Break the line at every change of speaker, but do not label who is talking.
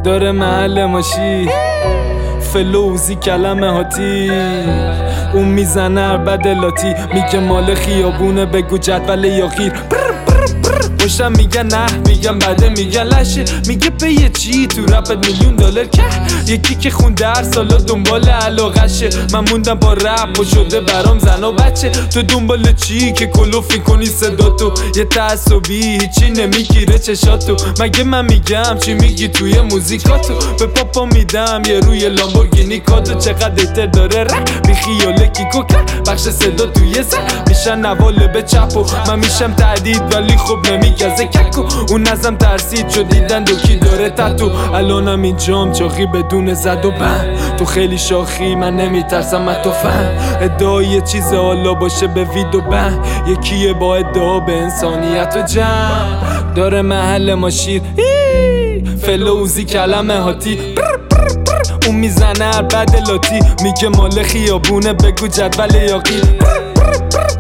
داره محل ماشی فلوزی کلمه هاتی اون میزنه عربد لاتی میگه مال خیابونه بگو جدول یا غیر خوشم میگن نه میگن بده میگن لشه میگه به یه چی تو رپت $1,000,000 که یکی که خونده هر سالا دنبال علاقشه من موندم با رپ و شده برام زن و بچه تو دنبال چی که کلوفی کنی صداتو یه تعصبی هیچی نمیگیره چشاتو مگه من میگم چی میگی توی موزیکاتو به پاپا میدم یه روی لامبورگینی کادو چقدر ایتر داره رپ بی خیاله کیکو کرد بخش صدا توی زن میشن نواله به چپ و من میشم تعدید ولی خب نمیگزه ککو اون ازم ترسید شد دیدن دوکی داره تتو الانم اینجام چاخی بدون زد و بند تو خیلی شاخی من نمیترسم من تو فهم ادعای یه چیز حالا باشه به ویدو بند یکیه با ادعا به انسانیت و جمع داره محل ما شیر فلوزی کلمه هاتی اون میزنه عربد لاتی میگه مال خیابونه بگو جدول یا غیر